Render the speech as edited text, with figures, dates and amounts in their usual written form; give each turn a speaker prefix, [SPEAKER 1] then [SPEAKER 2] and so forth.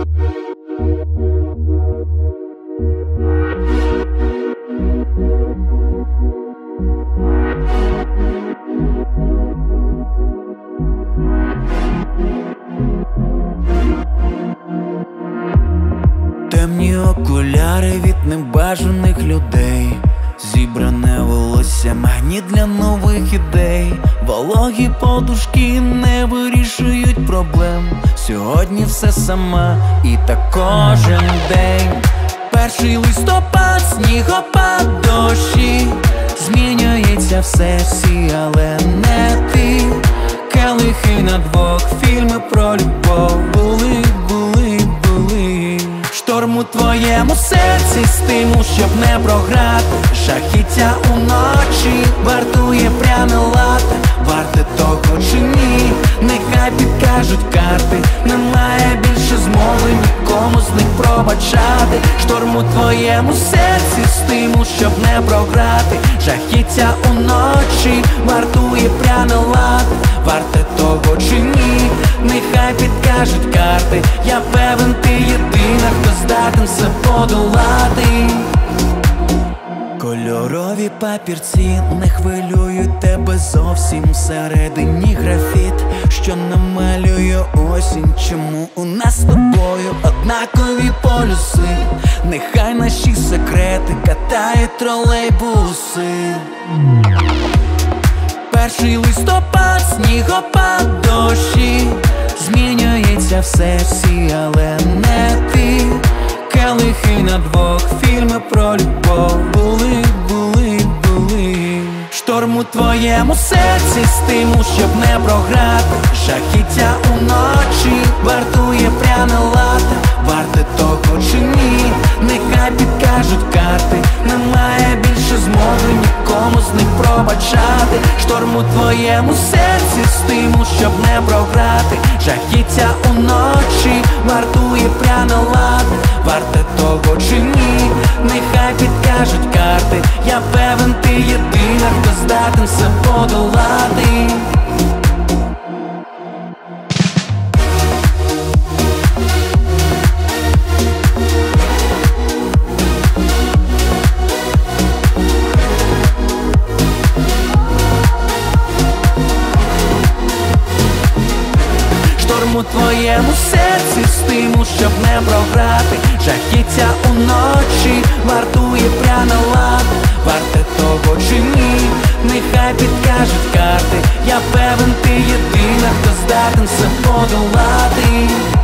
[SPEAKER 1] Темні окуляри від небажаних людей, зібране волосся, магніт для нових ідей. Вологі подушки не вирішують проблем. Сьогодні все сама, і так кожен день. 1 листопад, снігопад, дощі. Змінюється все, всі, але не ти. Келихи на двох, фільми про любов. Були. Шторм у твоєму серці, стимул, щоб не програти. Жахіття уночі, вартує пряне лате. Варте того чи ні, нехай підкажуть карти. Немає більше змови нікому з них пробачати. Шторм у твоєму серці, стимул, щоб не програти. Жахіття уночі, вартує пряне лате. Варте того чи ні, нехай підкажуть карти. Я певен, ти єдина, хто здатен все подолати. Кольорові папірці не хвилюють тебе зовсім. Всередині графіт, що намалює осінь. Чому у нас з тобою однакові полюси? Нехай наші секрети катають тролейбуси. 1 листопад, снігопад, дощі. Змінюється все, всі, але не ти. Келихи на двох, фільми про любов. Були. Шторм у твоєму серці, стимул, щоб не програти. Жахіття уночі, вартує пряне лате. Варте того чи ні, нехай підкажуть карти. Немає більше змоги нікому з них пробачати. Шторм у твоєму серці, стимул, щоб не програти. Жахіття уночі, вартує пряне лате. Варте того чи ні, нехай підкажуть карти. Я певен, ти єдина, хто здатен все подолати. У твоєму серці, стимул, щоб не програти. Жахіття уночі, вартує пряне лате. Варте того чи ні, нехай підкажуть карти. Я певен, ти єдина, хто здатен все подолати.